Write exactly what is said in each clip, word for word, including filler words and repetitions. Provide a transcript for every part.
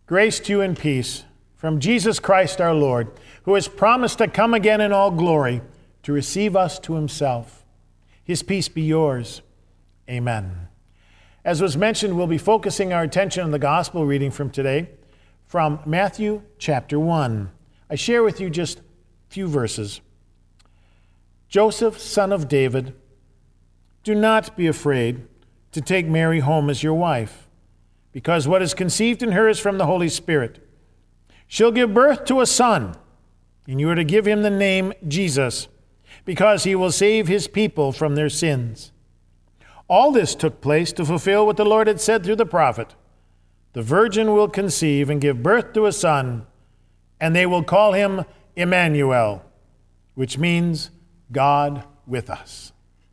Grace to you and peace from Jesus Christ our Lord, who has promised to come again in all glory to receive us to himself. His peace be yours. Amen. As was mentioned, we'll be focusing our attention on the gospel reading from today from Matthew chapter one. I share with you just a few verses. Joseph, son of David, do not be afraid to take Mary home as your wife, because what is conceived in her is from the Holy Spirit. She'll give birth to a son, and you are to give him the name Jesus, because he will save his people from their sins. All this took place to fulfill what the Lord had said through the prophet. The virgin will conceive and give birth to a son, and they will call him Emmanuel, which means God with us.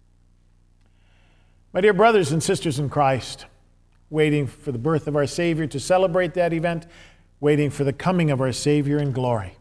My dear brothers and sisters in Christ, waiting for the birth of our Savior to celebrate that event, waiting for the coming of our Savior in glory.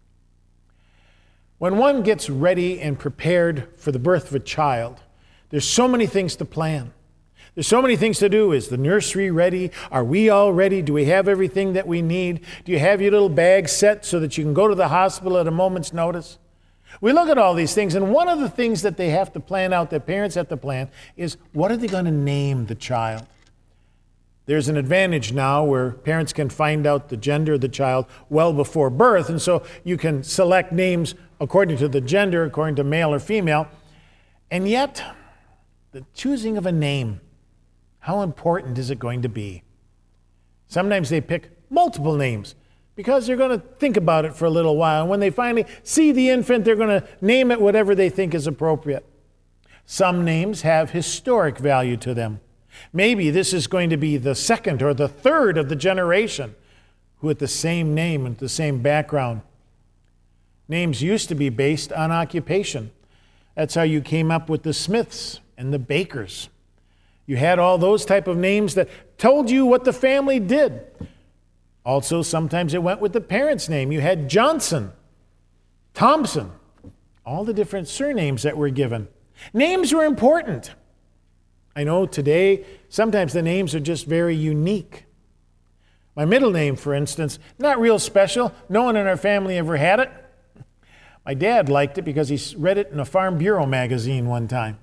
When one gets ready and prepared for the birth of a child, there's so many things to plan. There's so many things to do. Is the nursery ready? Are we all ready? Do we have everything that we need? Do you have your little bag set so that you can go to the hospital at a moment's notice? We look at all these things, and one of the things that they have to plan out, that parents have to plan, is what are they going to name the child? There's an advantage now where parents can find out the gender of the child well before birth, and so you can select names according to the gender, according to male or female. And yet, the choosing of a name, how important is it going to be? Sometimes they pick multiple names because they're going to think about it for a little while. And when they finally see the infant, they're going to name it whatever they think is appropriate. Some names have historic value to them. Maybe this is going to be the second or the third of the generation who had the same name and the same background. Names used to be based on occupation. That's how you came up with the Smiths and the Bakers. You had all those type of names that told you what the family did. Also, sometimes it went with the parent's name. You had Johnson, Thompson, all the different surnames that were given. Names were important. I know today, sometimes the names are just very unique. My middle name, for instance, not real special. No one in our family ever had it. My dad liked it because he read it in a Farm Bureau magazine one time.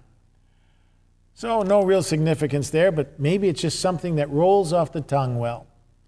So no real significance there, but maybe it's just something that rolls off the tongue well.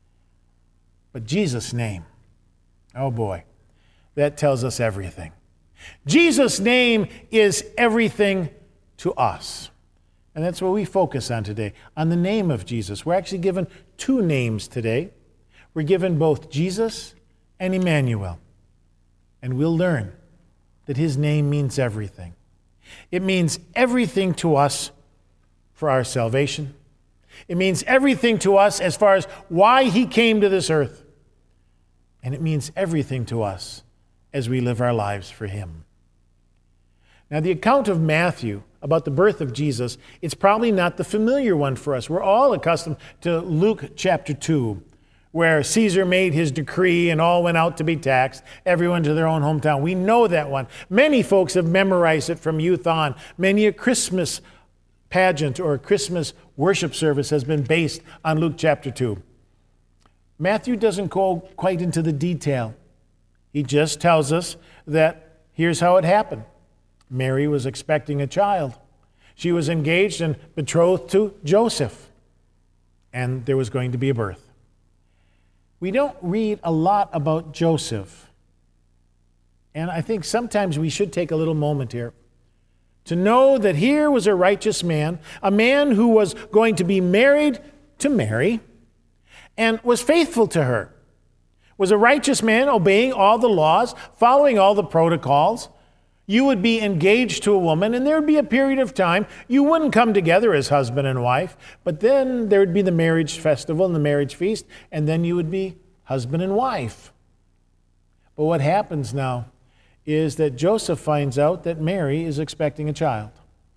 But Jesus' name, oh boy, that tells us everything. Jesus' name is everything to us. And that's what we focus on today, on the name of Jesus. We're actually given two names today. We're given both Jesus and Emmanuel. And we'll learn that his name means everything. It means everything to us for our salvation. It means everything to us as far as why he came to this earth. And it means everything to us as we live our lives for him. Now, the account of Matthew about the birth of Jesus, it's probably not the familiar one for us. We're all accustomed to Luke chapter two, where Caesar made his decree and all went out to be taxed, everyone to their own hometown. We know that one. Many folks have memorized it from youth on. Many a Christmas pageant or a Christmas worship service has been based on Luke chapter two. Matthew doesn't go quite into the detail. He just tells us that here's how it happened. Mary was expecting a child. She was engaged and betrothed to Joseph, and there was going to be a birth. We don't read a lot about Joseph, and I think sometimes we should take a little moment here to know that here was a righteous man, a man who was going to be married to Mary and was faithful to her, was a righteous man obeying all the laws, following all the protocols. You would be engaged to a woman, and there would be a period of time. You wouldn't come together as husband and wife, but then there would be the marriage festival and the marriage feast, and then you would be husband and wife. But what happens now is that Joseph finds out that Mary is expecting a child.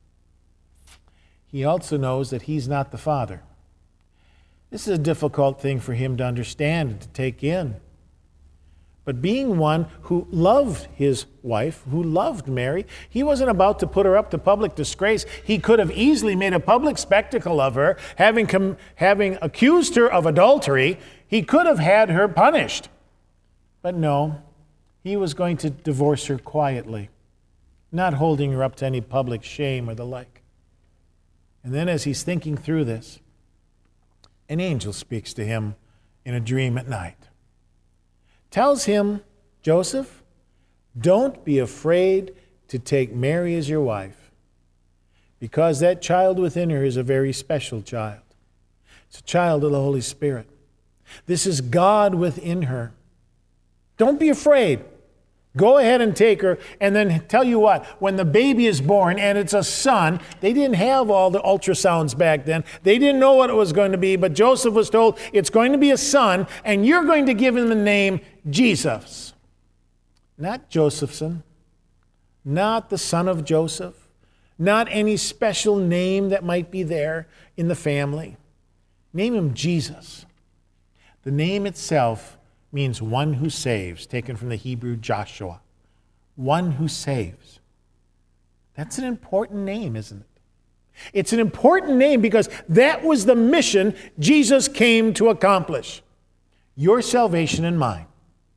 He also knows that he's not the father. This is a difficult thing for him to understand and to take in. But being one who loved his wife, who loved Mary, he wasn't about to put her up to public disgrace. He could have easily made a public spectacle of her, having, com- having accused her of adultery. he could have had her punished. But no, he was going to divorce her quietly, not holding her up to any public shame or the like. And then as he's thinking through this, an angel speaks to him in a dream at night. Tells him, Joseph, don't be afraid to take Mary as your wife, because that child within her is a very special child. It's a child of the Holy Spirit. This is God within her. Don't be afraid. Go ahead and take her, and then tell you what, when the baby is born and it's a son, they didn't have all the ultrasounds back then. They didn't know what it was going to be, but Joseph was told it's going to be a son, and you're going to give him the name Jesus. Not Josephson, not the son of Joseph, not any special name that might be there in the family. Name him Jesus. The name itself means one who saves, taken from the Hebrew Joshua. One who saves. That's an important name, isn't it? It's an important name because that was the mission Jesus came to accomplish. Your salvation and mine.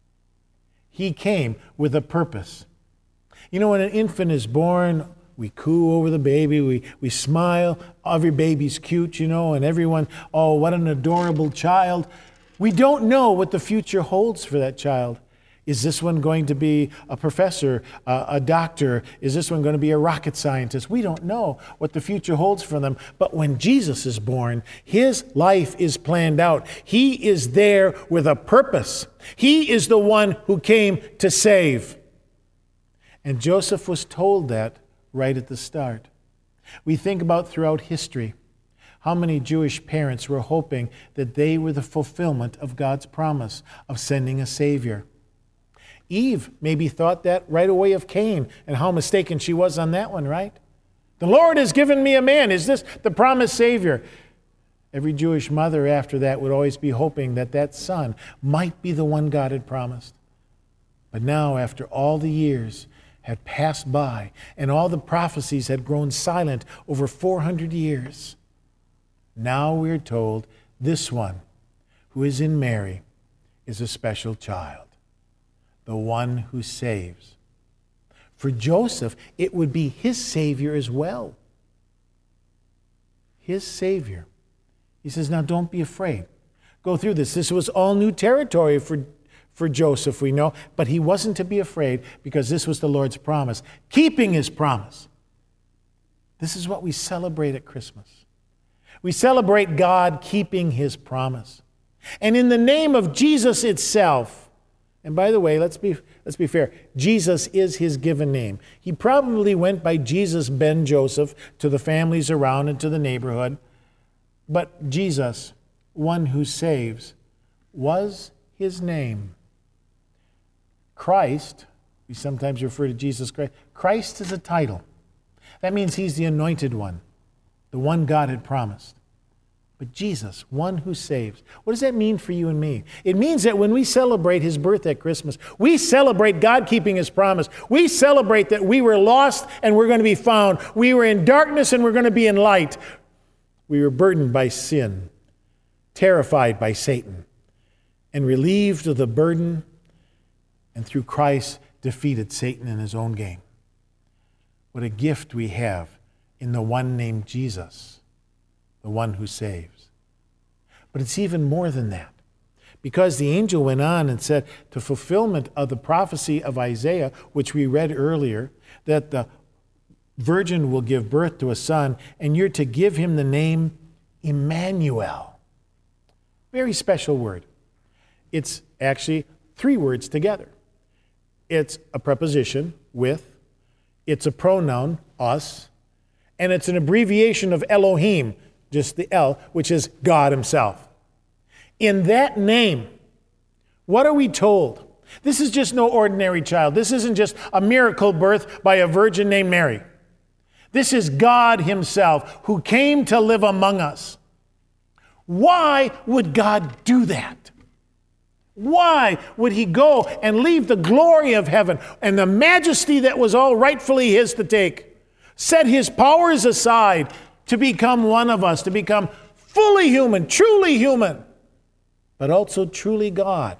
He came with a purpose. You know, when an infant is born, we coo over the baby, we, we smile, every baby's cute, you know, and everyone, oh, what an adorable child. We don't know what the future holds for that child. Is this one going to be a professor, uh, a doctor? Is this one going to be a rocket scientist? We don't know what the future holds for them. But when Jesus is born, his life is planned out. He is there with a purpose. He is the one who came to save. And Joseph was told that right at the start. We think about throughout history how many Jewish parents were hoping that they were the fulfillment of God's promise of sending a Savior. Eve maybe thought that right away of Cain, and how mistaken she was on that one, right? The Lord has given me a man. Is this the promised Savior? Every Jewish mother after that would always be hoping that that son might be the one God had promised. But now, after all the years had passed by, and all the prophecies had grown silent over four hundred years, now we're told this one who is in Mary is a special child, the one who saves. For Joseph, it would be his Savior as well. His Savior. He says, now don't be afraid. Go through this. This was all new territory for, for Joseph, we know, but he wasn't to be afraid because this was the Lord's promise, keeping his promise. This is what we celebrate at Christmas. We celebrate God keeping his promise. And in the name of Jesus itself, and by the way, let's be, let's be fair, Jesus is his given name. He probably went by Jesus ben Joseph to the families around and to the neighborhood. But Jesus, one who saves, was his name. Christ, we sometimes refer to Jesus Christ. Christ is a title. That means he's the anointed one, the one God had promised. But Jesus, one who saves. What does that mean for you and me? It means that when we celebrate his birth at Christmas, we celebrate God keeping his promise. We celebrate that we were lost and we're going to be found. We were in darkness and we're going to be in light. We were burdened by sin, terrified by Satan, and relieved of the burden, and through Christ defeated Satan in his own game. What a gift we have in the one named Jesus, the one who saves. But it's even more than that, because the angel went on and said, to fulfillment of the prophecy of Isaiah, which we read earlier, that the virgin will give birth to a son, and you're to give him the name Emmanuel. Very special word. It's actually three words together. It's a preposition, with, it's a pronoun, us, and it's an abbreviation of Elohim, just the L, which is God himself. In that name, what are we told? This is just no ordinary child. This isn't just a miracle birth by a virgin named Mary. This is God himself who came to live among us. Why would God do that? Why would he go and leave the glory of heaven and the majesty that was all rightfully his to take, set his powers aside to become one of us, to become fully human, truly human, but also truly God.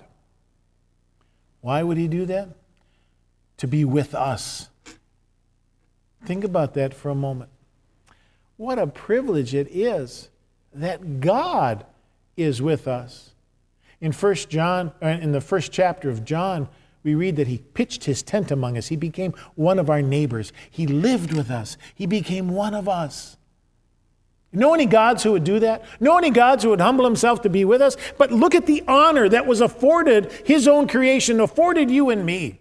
Why would he do that? To be with us. Think about that for a moment. What a privilege it is that God is with us. In First John, in the first chapter of John, we read that he pitched his tent among us. He became one of our neighbors. He lived with us. He became one of us. Know any gods who would do that? Know any gods who would humble himself to be with us? But look at the honor that was afforded his own creation, afforded you and me.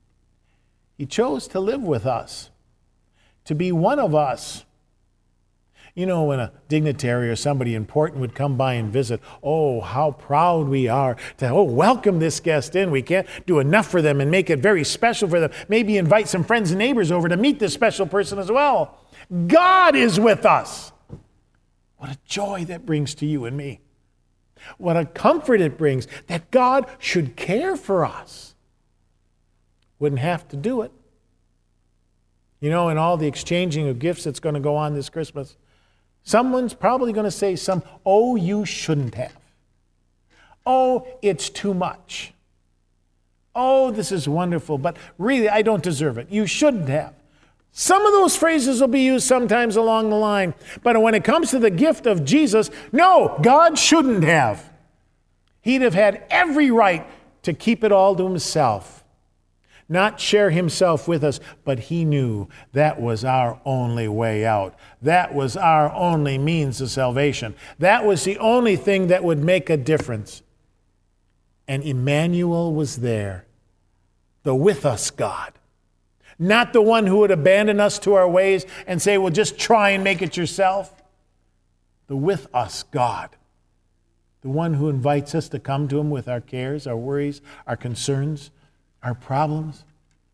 He chose to live with us, to be one of us. You know, when a dignitary or somebody important would come by and visit, oh, how proud we are to, oh, welcome this guest in. We can't do enough for them and make it very special for them. Maybe invite some friends and neighbors over to meet this special person as well. God is with us. What a joy that brings to you and me. What a comfort it brings that God should care for us. Wouldn't have to do it. You know, in all the exchanging of gifts that's going to go on this Christmas, someone's probably going to say some, oh, you shouldn't have. Oh, it's too much. Oh, this is wonderful, but really, I don't deserve it. You shouldn't have. Some of those phrases will be used sometimes along the line. But when it comes to the gift of Jesus, no, God shouldn't have. He'd have had every right to keep it all to himself, not share himself with us, but he knew that was our only way out. That was our only means of salvation. That was the only thing that would make a difference. And Emmanuel was there, the with us God. Not the one who would abandon us to our ways and say, well, just try and make it yourself. The with us God. The one who invites us to come to him with our cares, our worries, our concerns, our problems.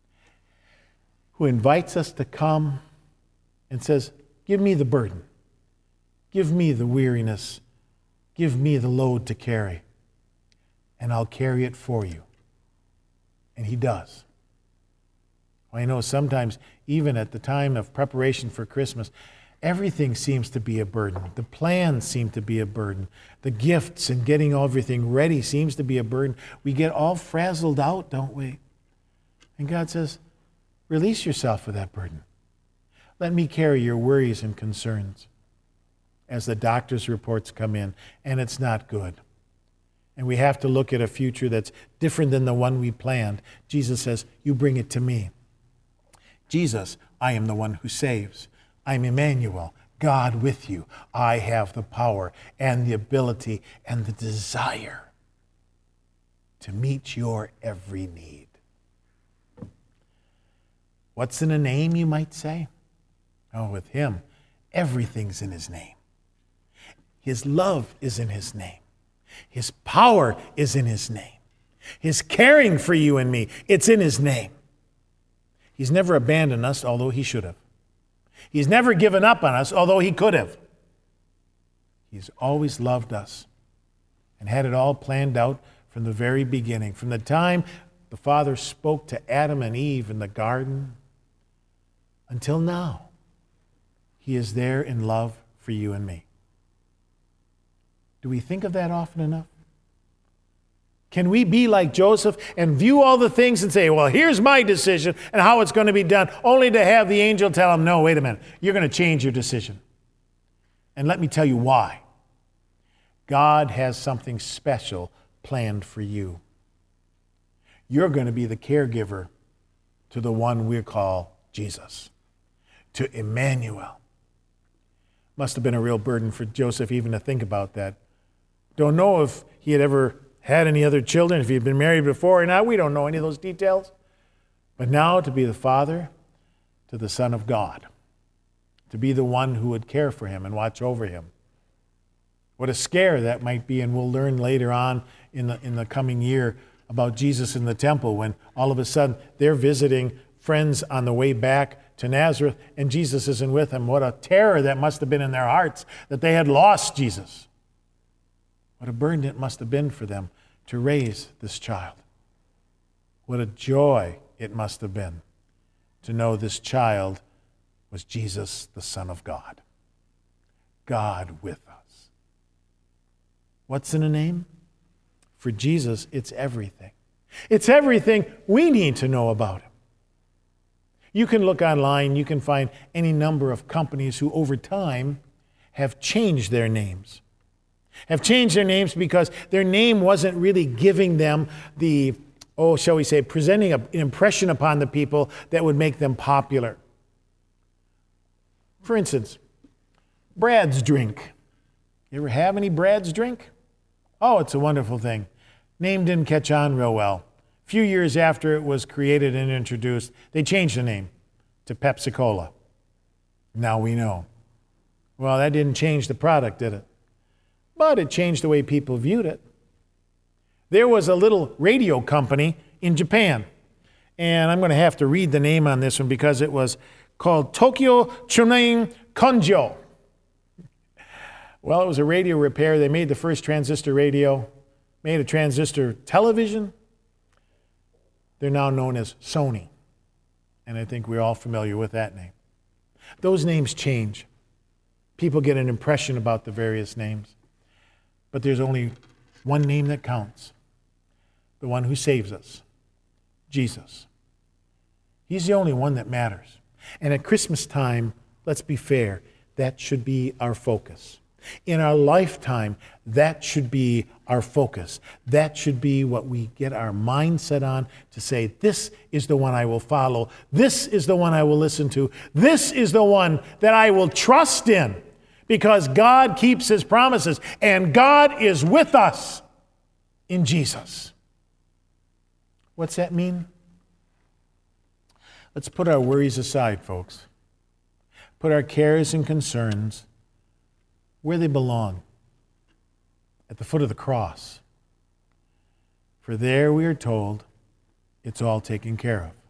Who invites us to come and says, give me the burden. Give me the weariness. Give me the load to carry. And I'll carry it for you. And he does. I know sometimes, even at the time of preparation for Christmas, everything seems to be a burden. The plans seem to be a burden. The gifts and getting everything ready seems to be a burden. We get all frazzled out, don't we? And God says, release yourself of that burden. Let me carry your worries and concerns as the doctor's reports come in, and it's not good. And we have to look at a future that's different than the one we planned. Jesus says, you bring it to me. Jesus, I am the one who saves. I'm Emmanuel, God with you. I have the power and the ability and the desire to meet your every need. What's in a name, you might say? Oh, with him, everything's in his name. His love is in his name. His power is in his name. His caring for you and me, it's in his name. He's never abandoned us, although he should have. He's never given up on us, although he could have. He's always loved us and had it all planned out from the very beginning. From the time the Father spoke to Adam and Eve in the garden until now, he is there in love for you and me. Do we think of that often enough? Can we be like Joseph and view all the things and say, well, here's my decision and how it's going to be done, only to have the angel tell him, no, wait a minute, you're going to change your decision. And let me tell you why. God has something special planned for you. You're going to be the caregiver to the one we call Jesus, to Emmanuel. Must have been a real burden for Joseph even to think about that. Don't know if he had ever had any other children, if he had been married before or not. We don't know any of those details. But now to be the father to the Son of God, to be the one who would care for him and watch over him. What a scare that might be, and we'll learn later on in the, in the coming year about Jesus in the temple when all of a sudden they're visiting friends on the way back to Nazareth and Jesus isn't with them. What a terror that must have been in their hearts that they had lost Jesus. What a burden it must have been for them to raise this child. What a joy it must have been to know this child was Jesus, the Son of God. God with us. What's in a name? For Jesus, it's everything. It's everything we need to know about him. You can look online, you can find any number of companies who over time have changed their names. Have changed their names because their name wasn't really giving them the, oh, shall we say, presenting an impression upon the people that would make them popular. For instance, Brad's Drink. You ever have any Brad's Drink? Oh, it's a wonderful thing. Name didn't catch on real well. A few years after it was created and introduced, they changed the name to Pepsi-Cola. Now we know. Well, that didn't change the product, did it? But it changed the way people viewed it. There was a little radio company in Japan, and I'm going to have to read the name on this one because it was called Tokyo Chunin Konjo. Well, it was a radio repair. They made the first transistor radio, made a transistor television. They're now known as Sony, and I think we're all familiar with that name. Those names change. People get an impression about the various names. But there's only one name that counts, the one who saves us, Jesus. He's the only one that matters. And at Christmas time, let's be fair, that should be our focus. In our lifetime, that should be our focus. That should be what we get our mindset on to say, this is the one I will follow. This is the one I will listen to. This is the one that I will trust in. Because God keeps his promises, and God is with us in Jesus. What's that mean? Let's put our worries aside, folks. Put our cares and concerns where they belong, at the foot of the cross. For there we are told it's all taken care of.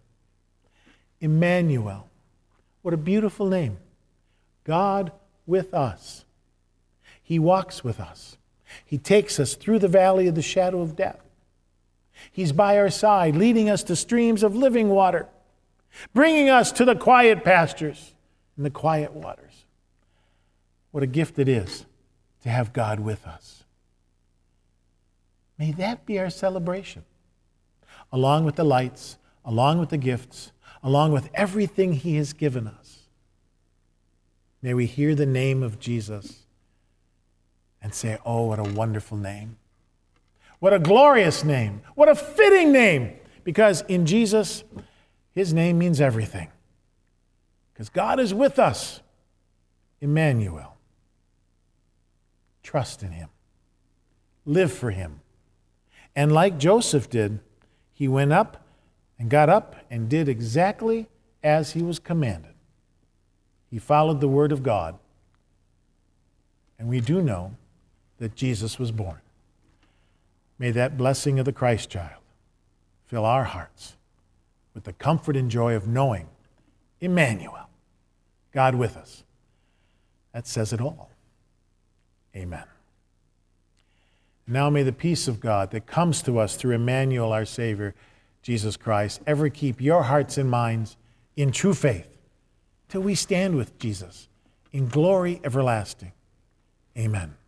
Emmanuel, what a beautiful name. God with us. He walks with us. He takes us through the valley of the shadow of death. He's by our side, leading us to streams of living water, bringing us to the quiet pastures and the quiet waters. What a gift it is to have God with us. May that be our celebration, along with the lights, along with the gifts, along with everything he has given us. May we hear the name of Jesus and say, oh, what a wonderful name. What a glorious name. What a fitting name. Because in Jesus, his name means everything. Because God is with us. Emmanuel. Trust in him. Live for him. And like Joseph did, he went up and got up and did exactly as he was commanded. He followed the word of God. And we do know that Jesus was born. May that blessing of the Christ child fill our hearts with the comfort and joy of knowing Emmanuel, God with us. That says it all. Amen. Now may the peace of God that comes to us through Emmanuel, our Savior, Jesus Christ, ever keep your hearts and minds in true faith till we stand with Jesus in glory everlasting. Amen.